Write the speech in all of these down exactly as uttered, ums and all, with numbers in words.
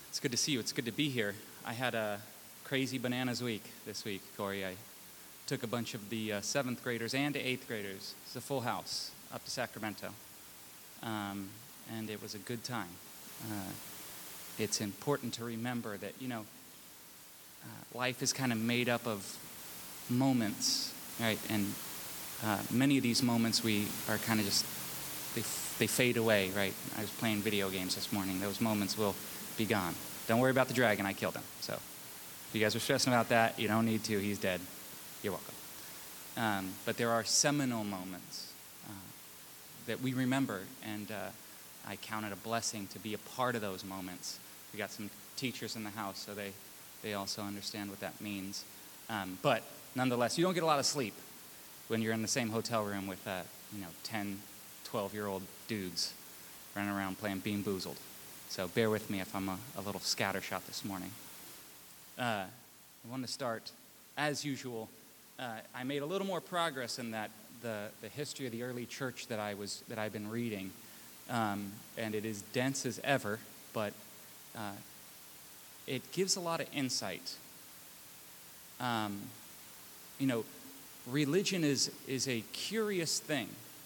It's good to see you. It's good to be here. I had a crazy bananas week this week, Corey. I took a bunch of the uh, seventh graders and eighth graders. It's a full house up to Sacramento. Um, and it was a good time. Uh, it's important to remember that, you know, uh, life is kind of made up of moments, right? And uh, many of these moments we are kind of just, they, they fade away, right? I was playing video games this morning. Those moments will be gone. Don't worry about the dragon. I killed him. So if you guys are stressing about that, you don't need to. He's dead. You're welcome. Um, but there are seminal moments uh, that we remember, and uh, I count it a blessing to be a part of those moments. We got some teachers in the house, so they, they also understand what that means. Um, but nonetheless, you don't get a lot of sleep when you're in the same hotel room with, uh, you know, ten, twelve-year-old dudes running around playing Bean Boozled. So bear with me if I'm a, a little scattershot this morning. Uh, I want to start, as usual, uh, I made a little more progress in that the, the history of the early church that I was that I've been reading, um, and it is dense as ever, but uh, it gives a lot of insight. Um, you know, religion is is a curious thing.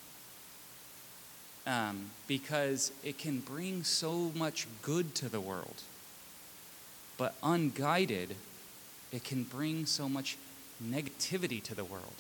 Um, because it can bring so much good to the world. But unguided, it can bring so much negativity to the world.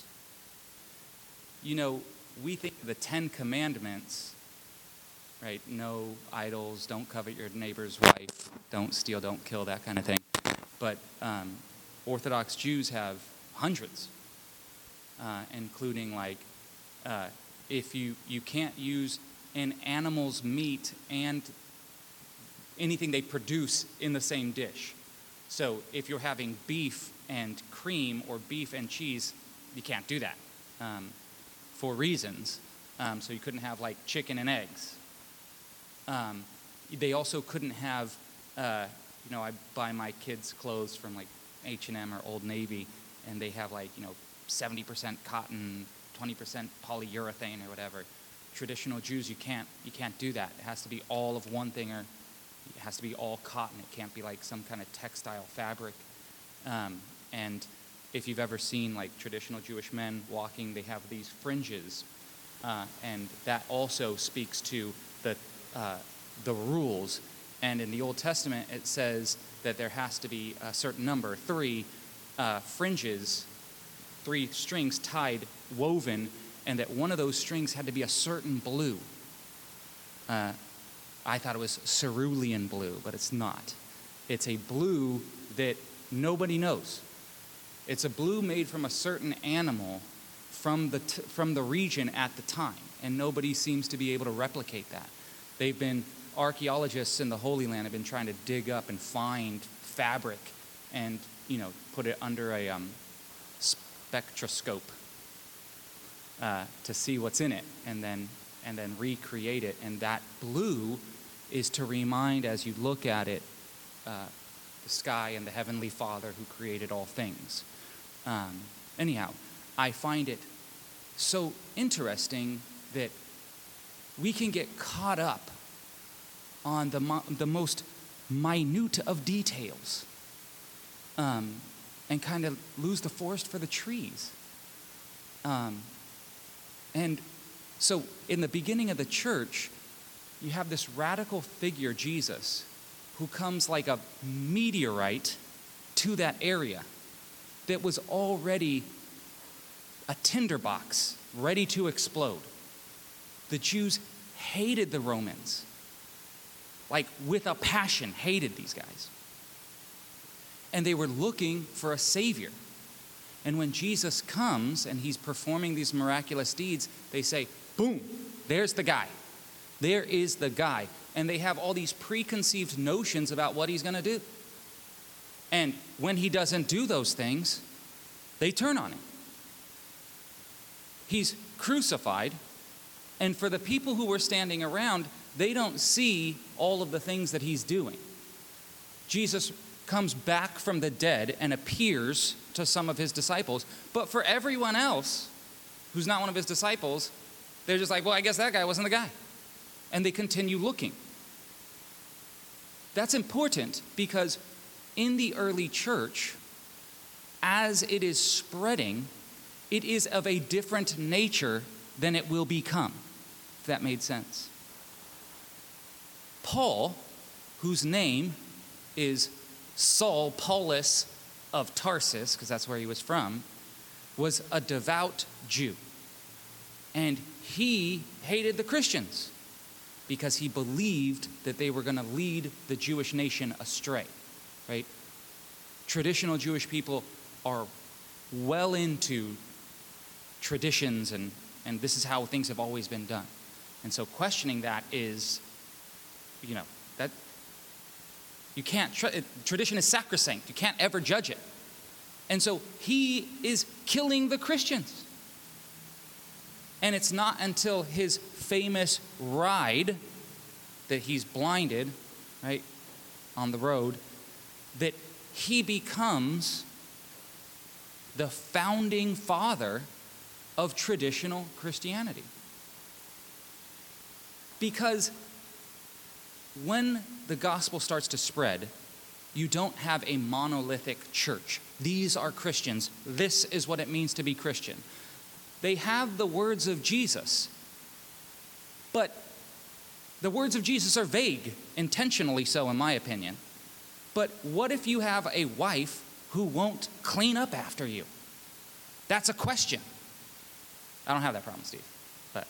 You know, we think of the Ten Commandments, right? No idols, don't covet your neighbor's wife, don't steal, don't kill, that kind of thing. But um, Orthodox Jews have hundreds, uh, including like, uh, if you, you can't use an animal's meat and anything they produce in the same dish. So if you're having beef and cream or beef and cheese, you can't do that um, for reasons. Um, so you couldn't have like chicken and eggs. Um, they also couldn't have, uh, you know, I buy my kids clothes from like H and M or Old Navy, and they have like, you know, seventy percent cotton, twenty percent polyurethane or whatever. Traditional Jews, you can't you can't do that. It has to be all of one thing, or it has to be all cotton. It can't be like some kind of textile fabric. Um, and if you've ever seen like traditional Jewish men walking, they have these fringes, uh, and that also speaks to the uh, the rules. And in the Old Testament, it says that there has to be a certain number, three uh, fringes, three strings tied, woven, and that one of those strings had to be a certain blue. Uh, I thought it was cerulean blue, but it's not. It's a blue that nobody knows. It's a blue made from a certain animal from the t- from the region at the time, and nobody seems to be able to replicate that. They've been, archaeologists in the Holy Land have been trying to dig up and find fabric and, you know, put it under a um, spectroscope. Uh, to see what's in it, and then and then recreate it. And that blue is to remind, as you look at it, uh, the sky and the Heavenly Father who created all things. Um, anyhow, I find it so interesting that we can get caught up on the mo- the most minute of details, um, and kind of lose the forest for the trees. Um, And so in the beginning of the church, you have this radical figure, Jesus, who comes like a meteorite to that area that was already a tinderbox ready to explode. The Jews hated the Romans, like with a passion, hated these guys. And they were looking for a savior. And when Jesus comes and he's performing these miraculous deeds, they say, boom, there's the guy. There is the guy. And they have all these preconceived notions about what he's going to do. And when he doesn't do those things, they turn on him. He's crucified. And for the people who were standing around, they don't see all of the things that he's doing. Jesus comes back from the dead and appears to some of his disciples. But for everyone else who's not one of his disciples, they're just like, well, I guess that guy wasn't the guy. And they continue looking. That's important because in the early church, as it is spreading, it is of a different nature than it will become, if that made sense. Paul, whose name is Saul Paulus of Tarsus, because that's where he was from, was a devout Jew. And he hated the Christians because he believed that they were going to lead the Jewish nation astray, right? Traditional Jewish people are well into traditions, and, and this is how things have always been done. And so questioning that is, you know, that you can't, tra- tradition is sacrosanct. You can't ever judge it. And so he is killing the Christians. And it's not until his famous ride that he's blinded, right, on the road, that he becomes the founding father of traditional Christianity. Because when the gospel starts to spread, you don't have a monolithic church. These are Christians. This is what it means to be Christian. They have the words of Jesus, but the words of Jesus are vague, intentionally so, in my opinion. But what if you have a wife who won't clean up after you? That's a question. I don't have that problem, Steve. But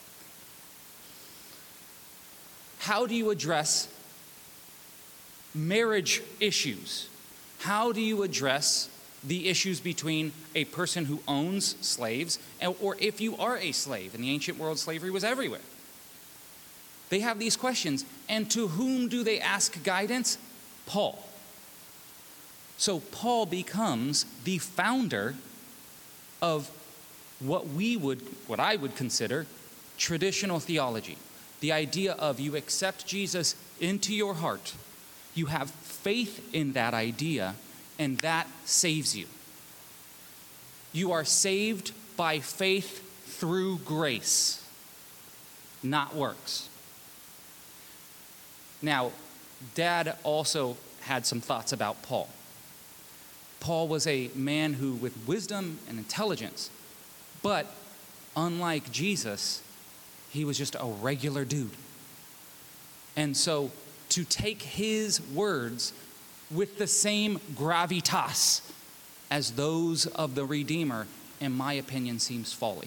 how do you address marriage issues? How do you address the issues between a person who owns slaves, or if you are a slave? In the ancient world, slavery was everywhere. They have these questions, and to whom do they ask guidance? Paul. So Paul becomes the founder of what we would, what I would consider traditional theology. The idea of you accept Jesus into your heart, you have faith in that idea, and that saves you. You are saved by faith through grace, not works. Now, Dad also had some thoughts about Paul. Paul was a man who, with wisdom and intelligence, but unlike Jesus, he was just a regular dude. And so to take his words with the same gravitas as those of the Redeemer, in my opinion, seems folly.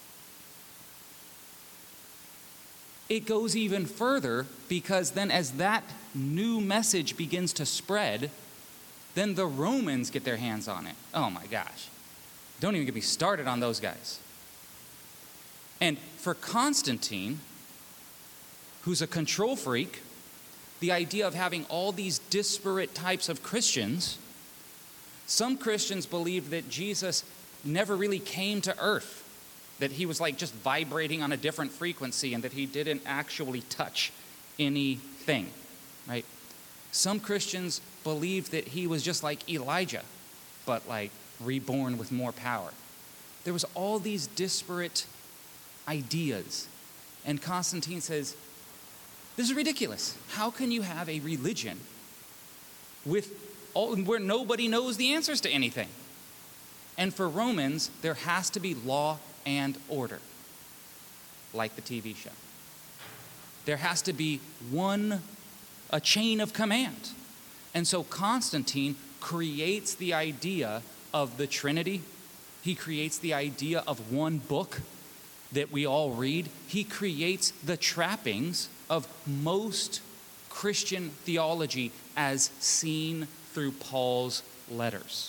It goes even further because then as that new message begins to spread, then the Romans get their hands on it. Oh my gosh. Don't even get me started on those guys. And for Constantine, who's a control freak, the idea of having all these disparate types of Christians, some Christians believed that Jesus never really came to earth, that he was like just vibrating on a different frequency and that he didn't actually touch anything, right? Some Christians believed that he was just like Elijah, but like reborn with more power. There was all these disparate ideas. And Constantine says, this is ridiculous. How can you have a religion with all, where nobody knows the answers to anything? And for Romans, there has to be law and order, like the T V show. There has to be one, a chain of command. And so Constantine creates the idea of the Trinity. He creates the idea of one book that we all read. He creates the trappings of most Christian theology as seen through Paul's letters.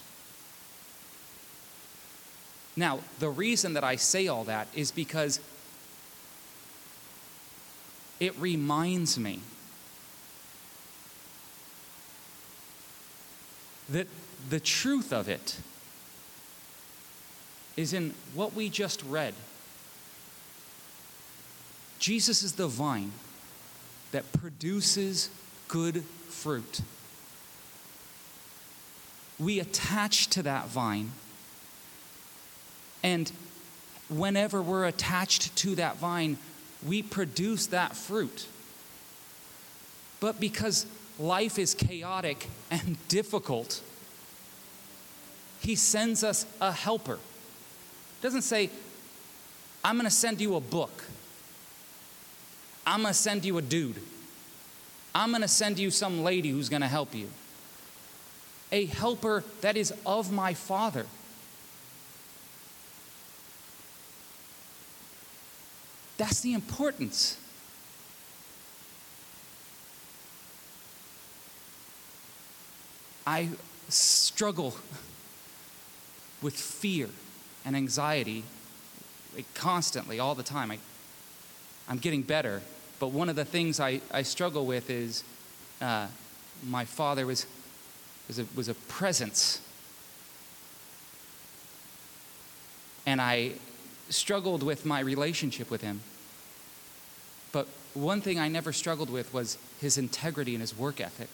Now, the reason that I say all that is because it reminds me that the truth of it is in what we just read. Jesus is the vine that produces good fruit. We attach to that vine, and whenever we're attached to that vine, we produce that fruit. But because life is chaotic and difficult, he sends us a helper. He doesn't say, I'm going to send you a book. I'm going to send you a dude. I'm going to send you some lady who's going to help you. A helper that is of my Father. That's the importance. I struggle with fear and anxiety like, constantly, all the time. I, I'm getting better, but one of the things I, I struggle with is uh, my father was, was, a, was a presence. And I struggled with my relationship with him. But one thing I never struggled with was his integrity and his work ethic.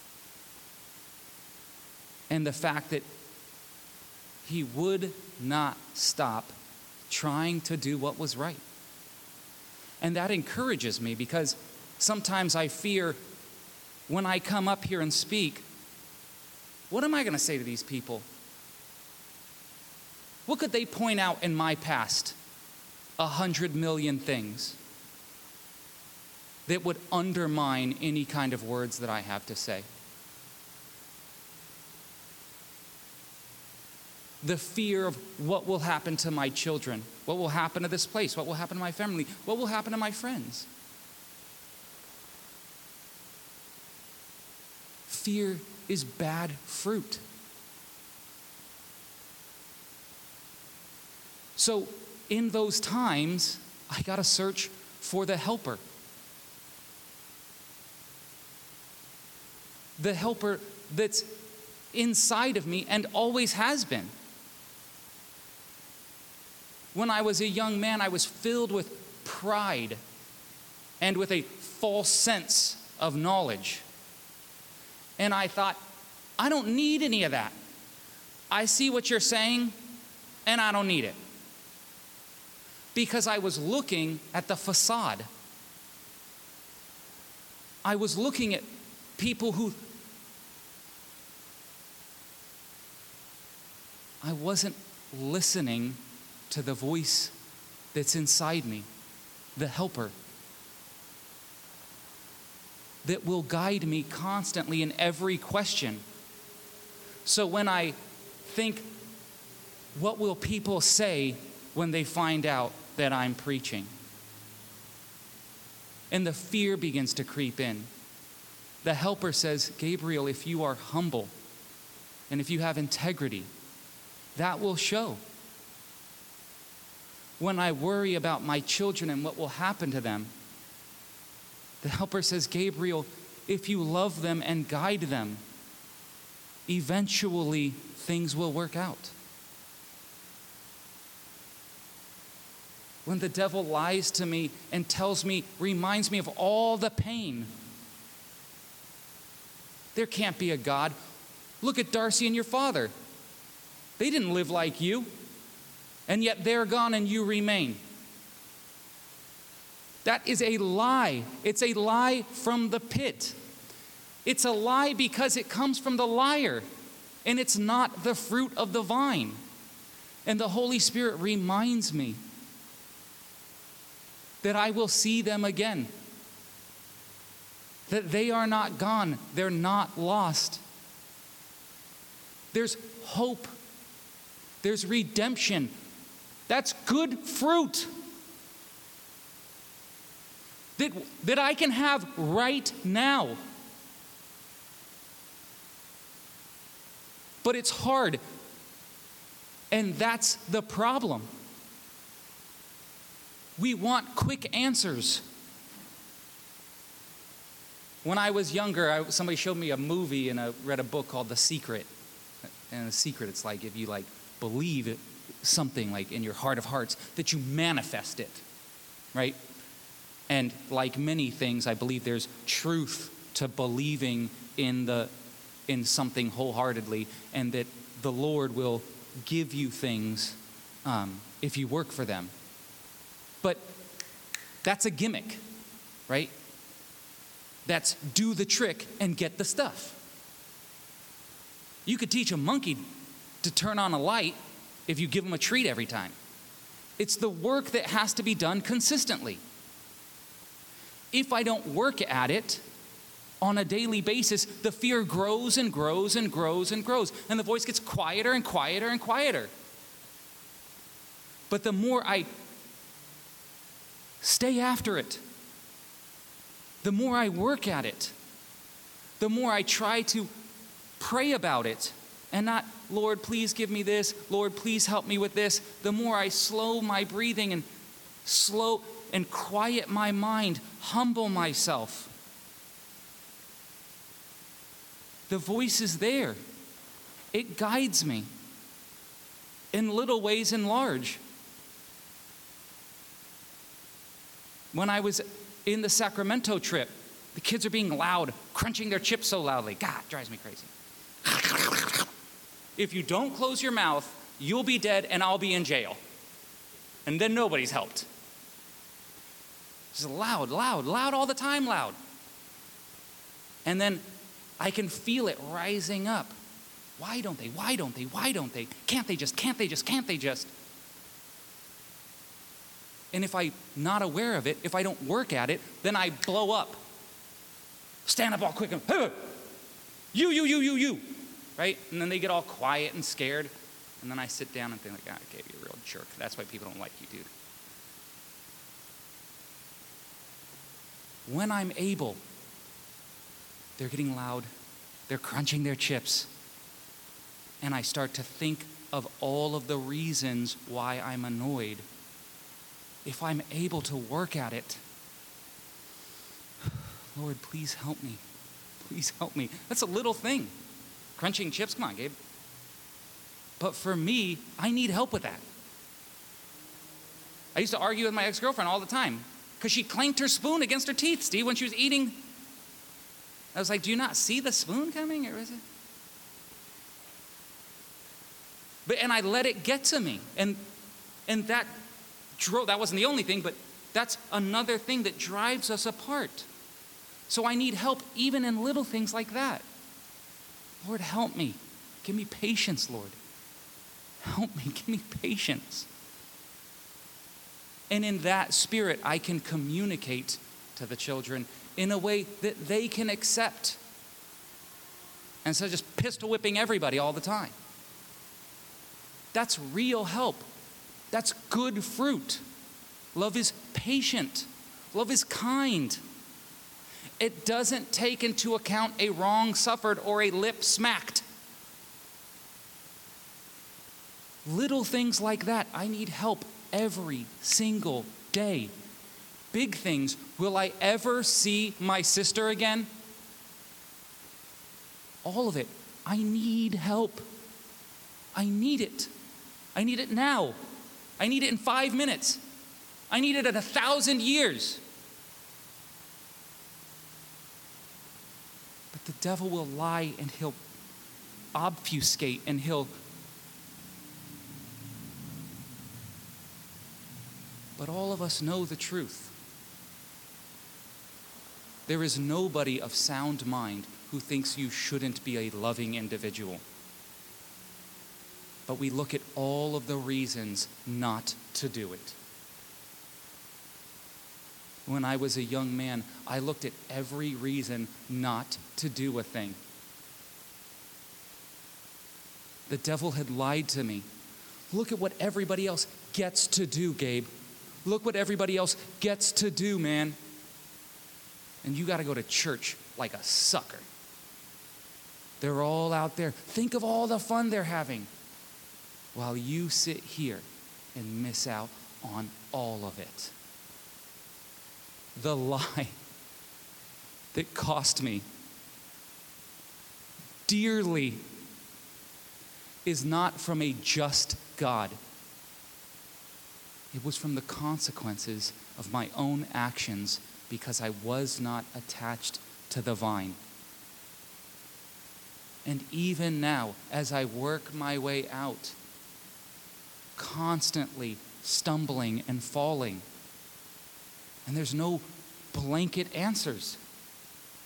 And the fact that he would not stop trying to do what was right. And that encourages me because sometimes I fear when I come up here and speak, what am I going to say to these people? What could they point out in my past? A hundred million things that would undermine any kind of words that I have to say. The fear of what will happen to my children, what will happen to this place, what will happen to my family, what will happen to my friends. Fear is bad fruit. So in those times, I got to search for the helper. The helper that's inside of me and always has been. When I was a young man, I was filled with pride and with a false sense of knowledge. And I thought, I don't need any of that. I see what you're saying, and I don't need it. Because I was looking at the facade. I was looking at people who I wasn't listening to the voice that's inside me, the helper, that will guide me constantly in every question. So when I think, what will people say when they find out that I'm preaching? And the fear begins to creep in. The helper says, Gabriel, if you are humble and if you have integrity, that will show. When I worry about my children and what will happen to them, the helper says, Gabriel, if you love them and guide them, eventually things will work out. When the devil lies to me and tells me, reminds me of all the pain, there can't be a God. Look at Darcy and your father. They didn't live like you. And yet they're gone and you remain. That is a lie. It's a lie from the pit. It's a lie because it comes from the liar. And it's not the fruit of the vine. And the Holy Spirit reminds me that I will see them again. That they are not gone. They're not lost. There's hope. There's redemption. That's good fruit that, that I can have right now. But it's hard, and that's the problem. We want quick answers. When I was younger, I, somebody showed me a movie and I read a book called The Secret. And The Secret, it's like if you like believe it, something like in your heart of hearts, that you manifest it, right? And like many things, I believe there's truth to believing in the in something wholeheartedly, and that the Lord will give you things um, if you work for them. But that's a gimmick, right? that's do the trick and get the stuff. You could teach a monkey to turn on a light if you give him a treat every time. It's the work that has to be done consistently. If I don't work at it on a daily basis, the fear grows and grows and grows and grows, and the voice gets quieter and quieter and quieter. But the more I stay after it, the more I work at it, the more I try to pray about it and not, Lord, please give me this, Lord, please help me with this, the more I slow my breathing and slow and quiet my mind, humble myself. The voice is there. It guides me in little ways and large. When I was in the Sacramento trip, the kids are being loud, crunching their chips so loudly. God, it drives me crazy. If you don't close your mouth, you'll be dead and I'll be in jail. And then nobody's helped. Just loud, loud, loud all the time, loud. And then I can feel it rising up. Why don't they? Why don't they? Why don't they? Can't they just? Can't they just? Can't they just? And if I'm not aware of it, if I don't work at it, then I blow up. Stand up all quick and, hey, you, you, you, you, you, right? And then they get all quiet and scared. And then I sit down and think like, God, I gave you a real jerk. That's why people don't like you, dude. When I'm able, they're getting loud. They're crunching their chips. And I start to think of all of the reasons why I'm annoyed. If I'm able to work at it, Lord, please help me. Please help me. That's a little thing. Crunching chips, come on, Gabe. But for me, I need help with that. I used to argue with my ex-girlfriend all the time because she clanked her spoon against her teeth, Steve, when she was eating. I was like, do you not see the spoon coming? Or is it? But, and I let it get to me. And, and that drove, that wasn't the only thing, but that's another thing that drives us apart. So I need help even in little things like that. Lord, help me. Give me patience, Lord. Help me. Give me patience. And in that spirit, I can communicate to the children in a way that they can accept. Instead of just pistol whipping everybody all the time. That's real help. That's good fruit. Love is patient. Love is kind. It doesn't take into account a wrong suffered or a lip smacked. Little things like that, I need help every single day. Big things, will I ever see my sister again? All of it, I need help. I need it. I need it now. I need it in five minutes. I need it in a thousand years. But the devil will lie and he'll obfuscate and he'll. But all of us know the truth. There is nobody of sound mind who thinks you shouldn't be a loving individual. But we look at all of the reasons not to do it. When I was a young man, I looked at every reason not to do a thing. The devil had lied to me. Look at what everybody else gets to do, Gabe. Look what everybody else gets to do, man. And you got to go to church like a sucker. They're all out there. Think of all the fun they're having. While you sit here and miss out on all of it. The lie that cost me dearly is not from a just God. It was from the consequences of my own actions because I was not attached to the vine. And even now, as I work my way out, constantly stumbling and falling. And there's no blanket answers.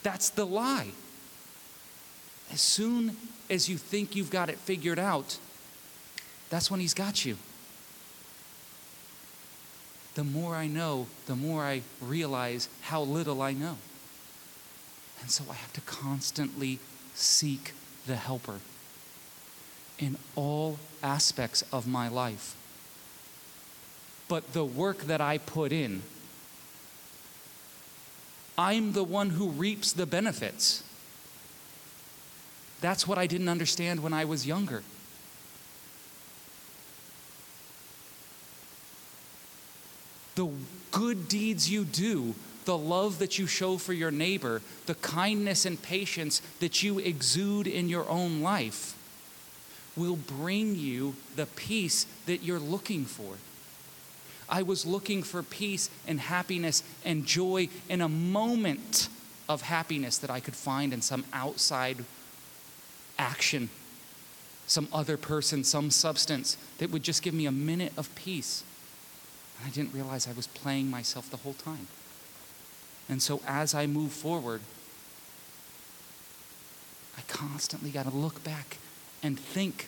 That's the lie. As soon as you think you've got it figured out, that's when he's got you. The more I know, the more I realize how little I know. And so I have to constantly seek the helper in all aspects of my life. But the work that I put in, I'm the one who reaps the benefits. That's what I didn't understand when I was younger. The good deeds you do, the love that you show for your neighbor, the kindness and patience that you exude in your own life will bring you the peace that you're looking for. I was looking for peace and happiness and joy in a moment of happiness that I could find in some outside action, some other person, some substance that would just give me a minute of peace. And I didn't realize I was playing myself the whole time. And so as I move forward, I constantly got to look back and think.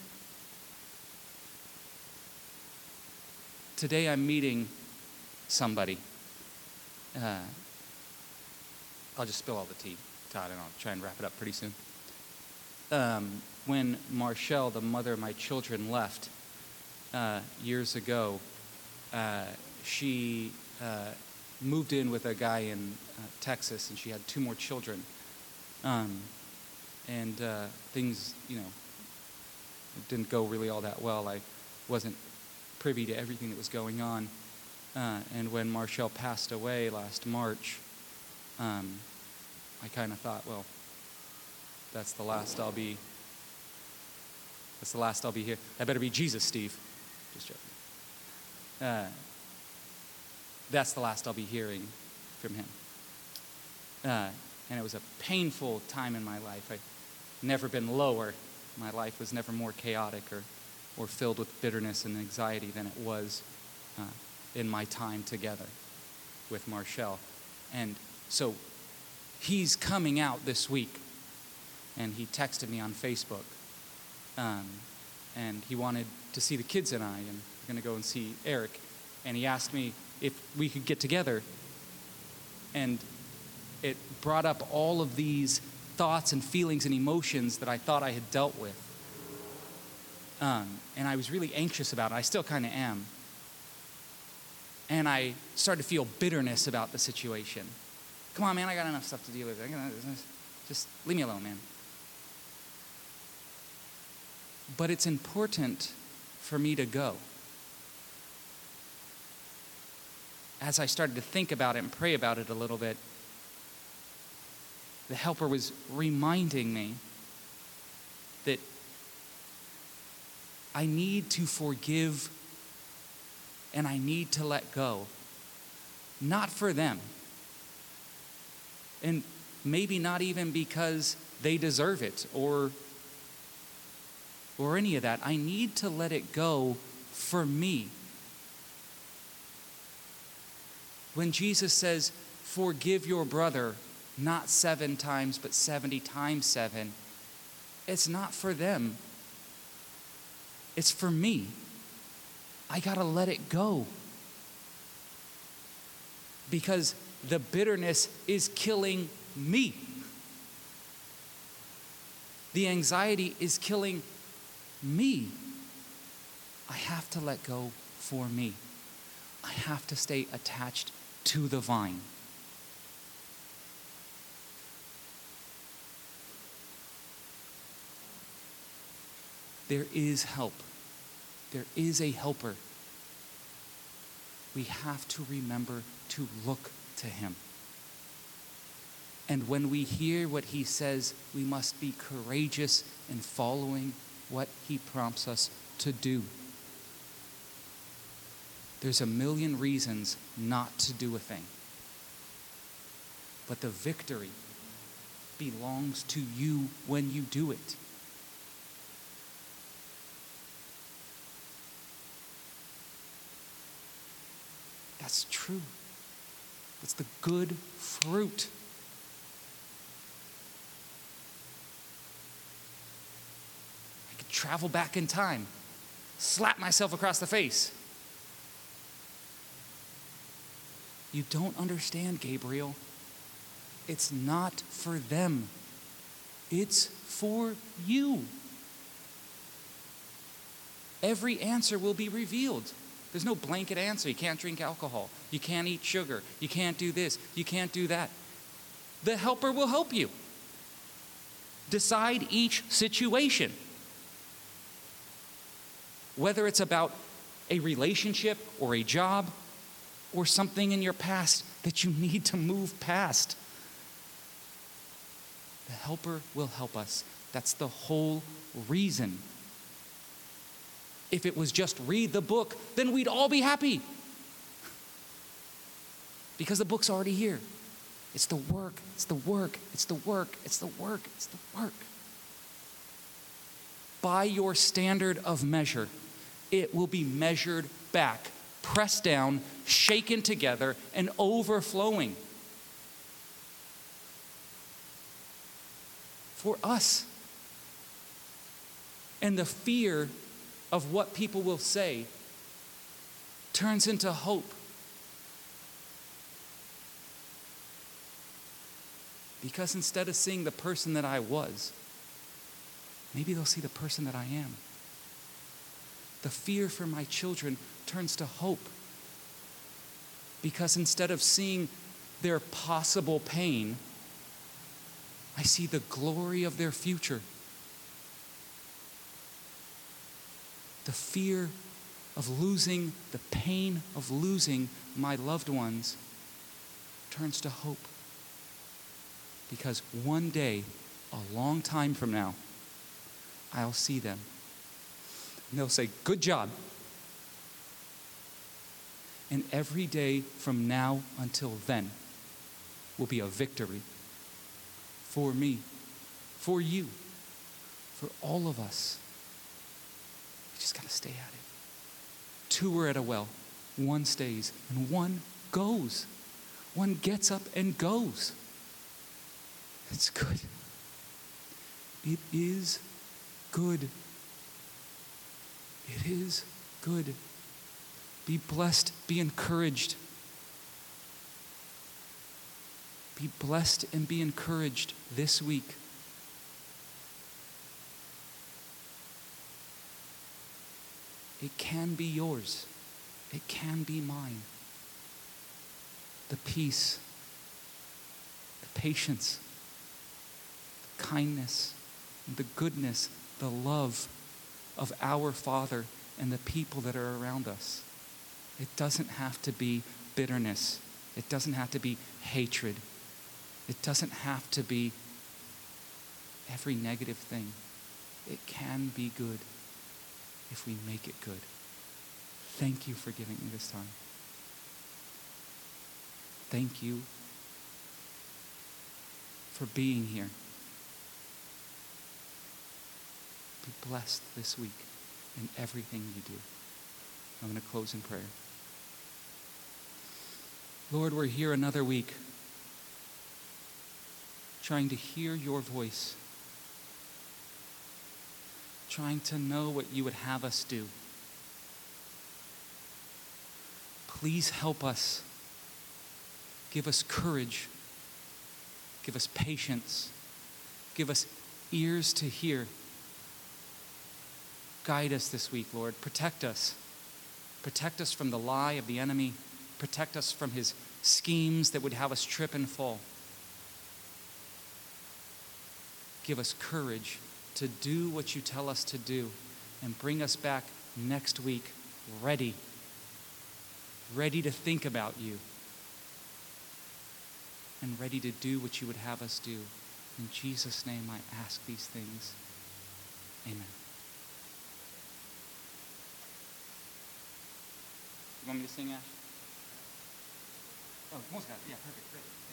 Today I'm meeting somebody. Uh, I'll just spill all the tea, Todd, and I'll try and wrap it up pretty soon. Um, when Marshall, the mother of my children, left uh, years ago, uh, she uh, moved in with a guy in uh, Texas, and she had two more children. Um, and uh, things, you know, didn't go really all that well. I wasn't privy to everything that was going on. Uh, and when Marshall passed away last March, um, I kind of thought, well, that's the last I'll be, that's the last I'll be here. That better be Jesus, Steve. Just joking. Uh, that's the last I'll be hearing from him. Uh, and it was a painful time in my life. I'd never been lower. My life was never more chaotic or, or filled with bitterness and anxiety than it was uh, in my time together with Marshall. And so he's coming out this week, and he texted me on Facebook, um, and he wanted to see the kids and I, and we're going to go and see Eric, and he asked me if we could get together, and it brought up all of these thoughts and feelings and emotions that I thought I had dealt with, um, and I was really anxious about it. I still kind of am, and I started to feel bitterness about the situation. Come on, man, I got enough stuff to deal with. I gotta, just leave me alone, man. But it's important for me to go. As I started to think about it and pray about it a little bit, the helper was reminding me that I need to forgive and I need to let go. Not for them. And maybe not even because they deserve it or or any of that. I need to let it go for me. When Jesus says, forgive your brother, not seven times, but seventy times seven, it's not for them. It's for me. I gotta let it go. Because the bitterness is killing me. The anxiety is killing me. I have to let go for me. I have to stay attached to the vine. There is help. There is a helper. We have to remember to look to him. And when we hear what he says, we must be courageous in following what he prompts us to do. There's a million reasons not to do a thing. But the victory belongs to you when you do it. That's true. It's the good fruit. travel back in time, slap myself across the face. You don't understand, Gabriel. It's not for them. It's for you. Every answer will be revealed. There's no blanket answer. You can't drink alcohol. You can't eat sugar. You can't do this. You can't do that. The helper will help you. Decide each situation. Whether it's about a relationship or a job or something in your past that you need to move past. The helper will help us. That's the whole reason. If it was just read the book, then we'd all be happy. Because the book's already here. It's the work, it's the work, it's the work, it's the work, it's the work. By your standard of measure, it will be measured back, pressed down, shaken together, and overflowing. For us. And the fear of what people will say turns into hope. Because instead of seeing the person that I was, maybe they'll see the person that I am. The fear for my children turns to hope. Because instead of seeing their possible pain, I see the glory of their future. The fear of losing, the pain of losing my loved ones turns to hope. Because one day, a long time from now, I'll see them. And they'll say, good job. And every day from now until then will be a victory for me, for you, for all of us. We just got to stay at it. Two are at a well. One stays and one goes. One gets up and goes. It's good. It is good. It is good. Be blessed. Be encouraged. Be blessed and be encouraged this week. It can be yours. It can be mine. The peace, the patience, the kindness, the goodness, the love of our Father and the people that are around us. It doesn't have to be bitterness. It doesn't have to be hatred. It doesn't have to be every negative thing. It can be good if we make it good. Thank you for giving me this time. Thank you for being here. Be blessed this week in everything you do. I'm going to close in prayer. Lord, we're here another week trying to hear your voice, trying to know what you would have us do. Please help us. Give us courage. Give us patience. Give us ears to hear. Guide us this week, Lord. Protect us. Protect us from the lie of the enemy. Protect us from his schemes that would have us trip and fall. Give us courage to do what you tell us to do and bring us back next week ready, ready to think about you and ready to do what you would have us do. In Jesus' name I ask these things. Amen. You want me to sing, Ash? Oh, música. Yeah, perfect. Great.